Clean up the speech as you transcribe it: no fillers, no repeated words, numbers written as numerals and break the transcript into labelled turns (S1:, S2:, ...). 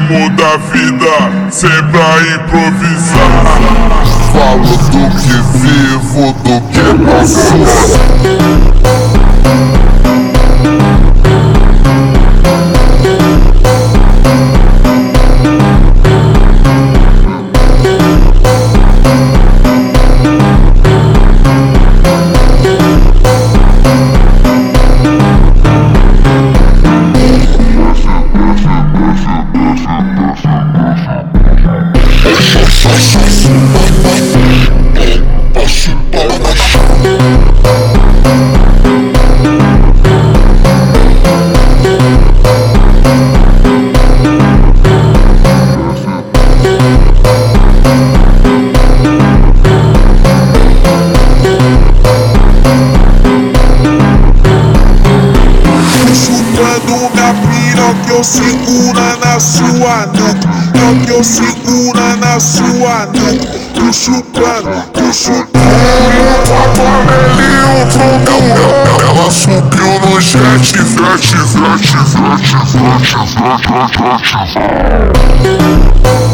S1: ritmo da vida, sempre a improvisar.
S2: Falo do que vivo, do que passou.
S3: Que eu segura na sua nuca, que eu segura na sua nuca. Tu chupando, tu chupando.
S2: Ela subiu no jet, jet.